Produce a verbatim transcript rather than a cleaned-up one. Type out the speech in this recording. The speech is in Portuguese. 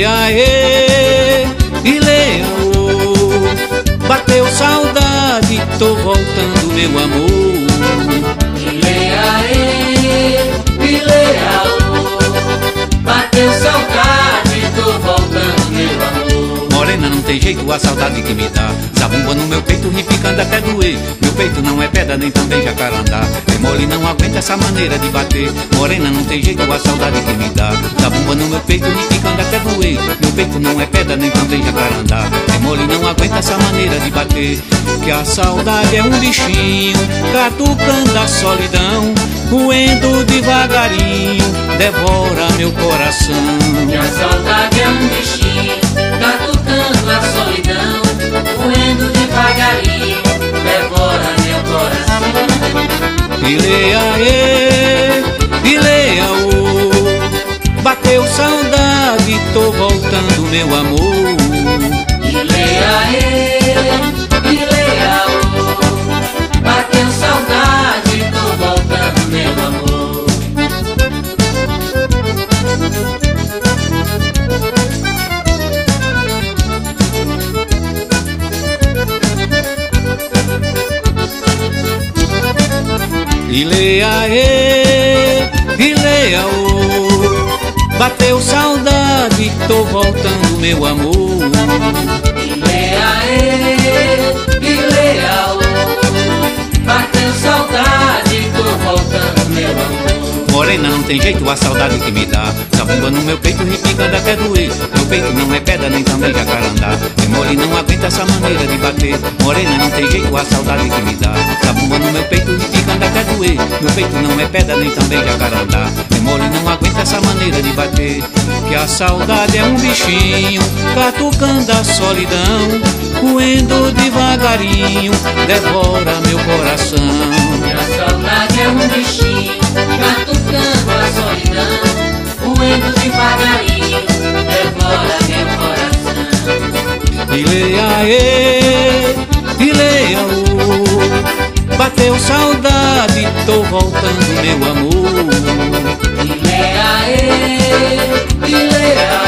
aê, e leia o. Bateu saudade, tô voltando, meu amor. E leia aê, e leia o. Bateu saudade, tô voltando, meu amor. Morena, não tem jeito, a saudade que me dá. Zabumba no meu peito, ripicando até doer. Meu peito não é pedra, nem também jacarandá. É mole, não aguenta essa maneira de bater. Morena, não tem jeito, a saudade que me dá. Zabumba no meu peito, ripicando até doer. Meu peito não é pedra, nem também jacarandá. É mole, não aguenta essa maneira de bater. Que a saudade é um bichinho, catucando a solidão, roendo devagarinho, devora meu coração. Que a saudade é um bichinho, catucando a solidão, roendo devagarinho, devora meu coração. E leia, e, e leia o. Bateu saudade, tô voltando, meu amor. E leia, e, e leia o. Bateu saudade, tô voltando, meu amor. E leia, e, e leia o. Bateu saudade, tô voltando, meu amor. E leia, e, e leia o. Bateu saudade, tô voltando, meu amor. Morena, não tem jeito, a saudade que me dá. Zabumba no meu peito, ripicando até doer. Meu peito não é pedra, nem também jacarandá. É mole, não aguenta essa maneira de bater. Morena, não tem jeito, a saudade que me dá. Zabumba no meu peito, ripicando até doer. Meu peito não é pedra, nem também jacarandá. É mole, não aguenta essa maneira de bater. Que a saudade é um bichinho, catucando a solidão, roendo devagarinho, devora meu coração. Que a saudade é um bichinho, catucando a solidão, roendo devagarinho, devora meu coração. E leia, e, e leia o. Bateu saudade, tô voltando, meu amor. E leia, e, e leia